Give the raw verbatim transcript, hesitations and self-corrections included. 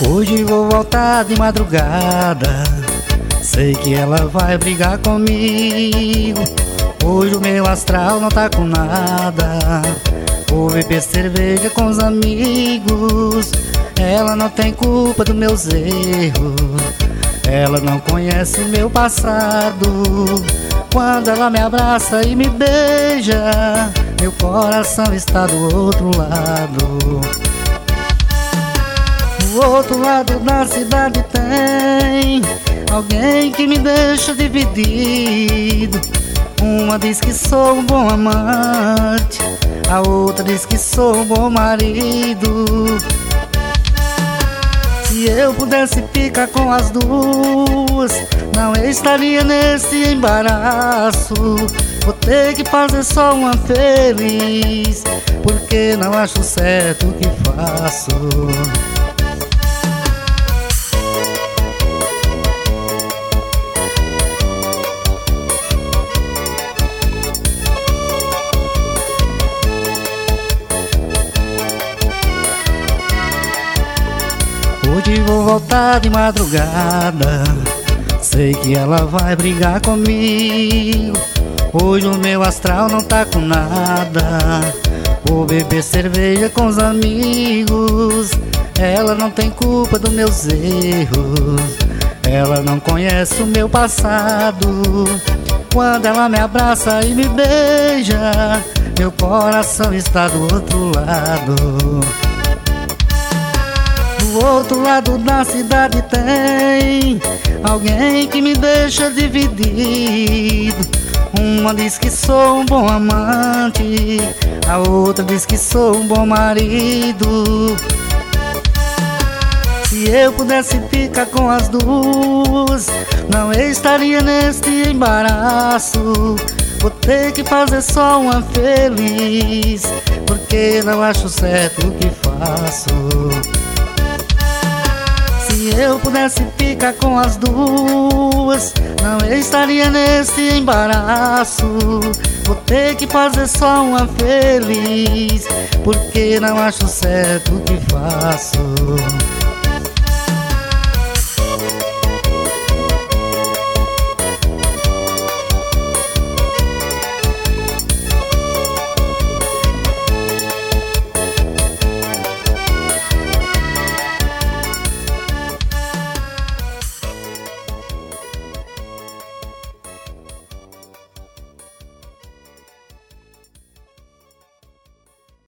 Hoje vou voltar de madrugada, sei que ela vai brigar comigo. Hoje o meu astral não tá com nada, vou beber cerveja com os amigos. Ela não tem culpa dos meus erros, ela não conhece o meu passado. Quando ela me abraça e me beija, meu coração está do outro lado. Do outro lado da cidade tem alguém que me deixa dividido. Uma diz que sou um bom amante, a outra diz que sou um bom marido. Se eu pudesse ficar com as duas, não estaria nesse embaraço. Vou ter que fazer só uma feliz, porque não acho certo o que faço. Hoje vou voltar de madrugada, sei que ela vai brigar comigo. Hoje o meu astral não tá com nada, vou beber cerveja com os amigos. Ela não tem culpa dos meus erros, ela não conhece o meu passado. Quando ela me abraça e me beija, meu coração está do outro lado. Do outro lado da cidade tem alguém que me deixa dividido. Uma diz que sou um bom amante, a outra diz que sou um bom marido. Se eu pudesse ficar com as duas, não estaria neste embaraço. Vou ter que fazer só uma feliz, porque não acho certo o que faço. Se eu pudesse ficar com as duas, não estaria nesse embaraço. Vou ter que fazer só uma feliz, porque não acho certo o que faço.